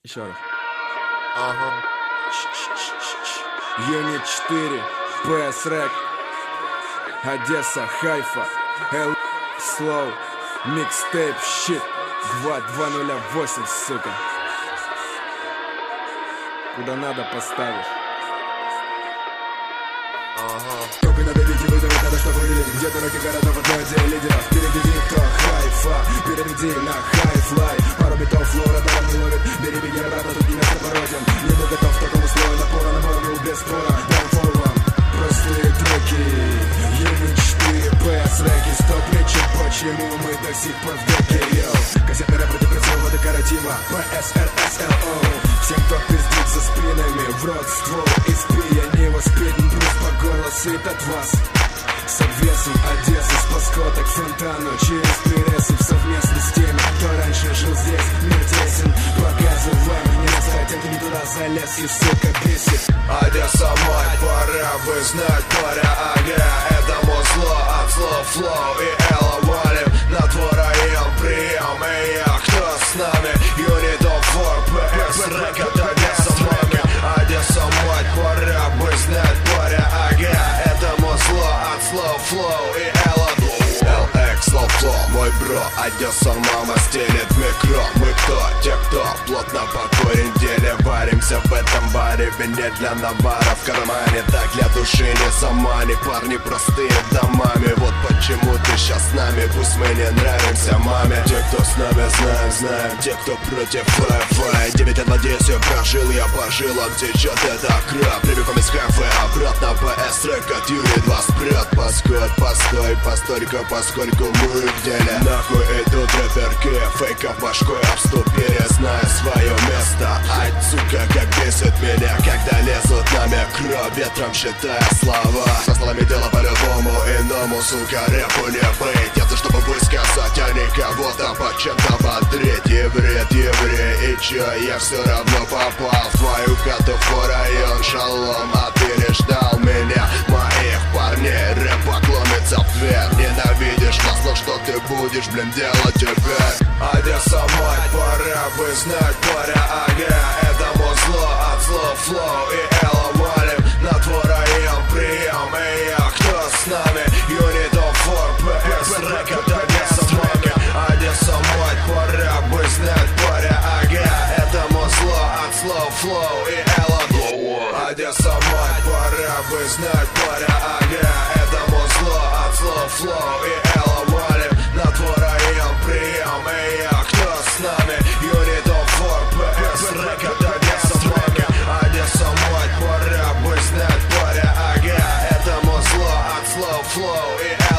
Еще раз. Ага. Юнит 4, PS Rec, Одесса, Хайфа, L, Slow, Mixtape, Shit, 2208, сука. Куда надо поставишь. Только надо видеть, выдавать надо, чтобы выделить. Где-то раки городов одной отдел лидеров. Переведи кто хайфа, переведи на хайфлай. Пару битов флора, там не ловит. Бери, беги обратно, тут не место породим. Не был готов к такому слою напора. Набор был без спора, дай форвам. Простые треки, Юнит 4, PS Rec. Стоп, плечи, почему мы до сих пор в деке, йоу. Кассетный рэп против красивого декоратива, PSRSLO. Всем, кто пиздит за спинами, в рот ствол из пьяни воспитан. По горло сыт от вас. С обвесом Одессы, с Пасхота к фонтану. Через пересы в совместно с теми, кто раньше жил здесь. Мир тесен, показывай мне настать. А ты не туда залез и, сука, бесит. Одесса, мать, пора бы знать, паря, ага. Это музло от слов флоу и элла валим. На твой район прием, и я, кто с нами? Юнит of War, PS Rec, от Одесса, маме. Одесса, мать, пора бы знать, паря, ага. Это музло от слов флоу и элла. LX, слов флоу, мой бро. Одесса, мама, стелит микро. Мы кто? Те, кто плотно по корень деле. Варимся в этом баре, вине для навара в кармане. Так для души не замани. Парни простые домами. Вот почему ты сейчас с нами. Пусть мы не нравимся маме. Те, кто с нами, знаем. Те, кто против фай. 9 лет в Одессе прожил, я пожил. Он течет, это краб. Прямиком из кафе, обратно PS Rec. От Юрия 2 спрет. Постой, поскольку мы в деле. Нахуй идут рэперки, фейков башкой обступили, зная свое место. Ай, сука, как бесит меня, когда лезут на микро, ветром считая слова. Со словами дело по-любому иному, сука, рэпу не быть. Это чтобы высказать, а не кого-то по чем-то бодрить. Еврей, и чё, я все равно попал в твою хату, в район, шалом. А ты не ждал меня, моих парней, рэп поклонится в дверь. Ненавидишь нас, но что ты будешь, блин, делать теперь? Одесса, мать, пора бы знать, паря, ага. Это музло от слов флоу и элла валим. На твой район прием, и я, кто с нами? Юнит of War, PS Rec, от Одесса, маме. Одесса, мать, пора бы знать, паря, ага. Это музло от слов флоу и элла. Одесса, мать, пора бы знать, паря, ага. Это музло от слов флоу и элла валим. На твой район прием, и я, кто с нами? Юнит of War, PS Rec, от Одесса, маме. Одесса, мать, пора бы знать, паря, ага. Это музло от слов флоу и элла.